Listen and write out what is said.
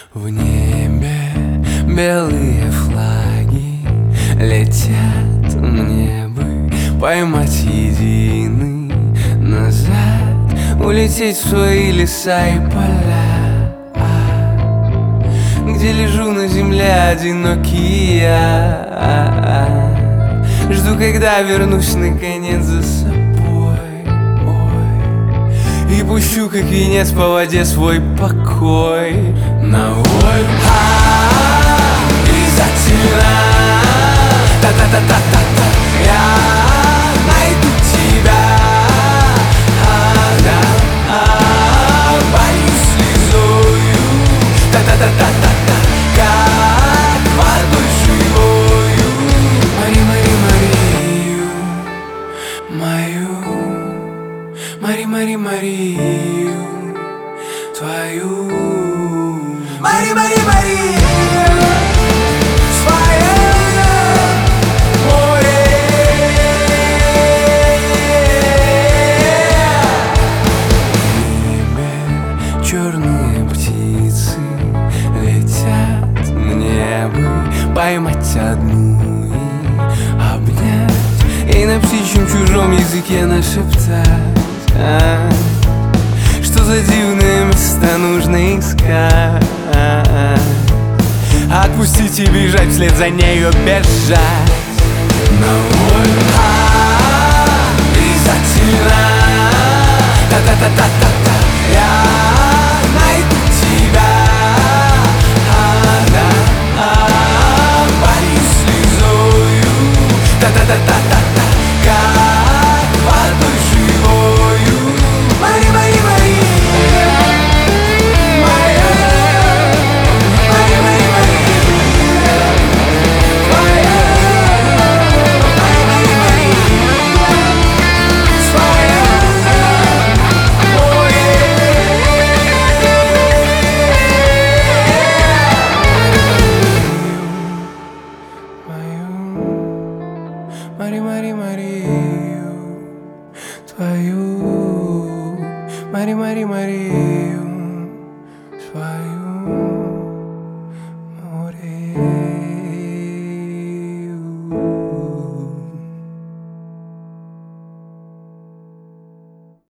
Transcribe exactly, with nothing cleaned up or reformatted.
В небе белые флаги летят, мне бы поймать единый назад, улететь в свои леса и поля, где лежу на земле одинокий я. Жду, когда вернусь наконец за собой, ой, и пущу, как венец по воде, свой покой на волю. Обязательно, та-та-та-та-та-та, я найду тебя, да, боюсь слезою, та-та-та-та-та-та, как водой живою. Мари, Мари, Марию, мою, Мари, Мари, Марию твою, Мари, Мари, Марию свою, море. В небе черные птицы летят, мне бы поймать одну и обнять, и на птичьем чужом языке нашептать, а, что за дивные места нужно искать, отпустить и бежать, вслед за нею бежать на волю. Обязательно, та-та-та-та-та-та, я найду тебя, да, боюсь слезою, та-та-та-та-та-та, как водой живою. Мари, Мари, Мари, моя, Мари, Мари, Мари твоя, Мари, Мари, Мари своя, моя. Мари, Мари, Марию твою, Мари, Мари, Марию.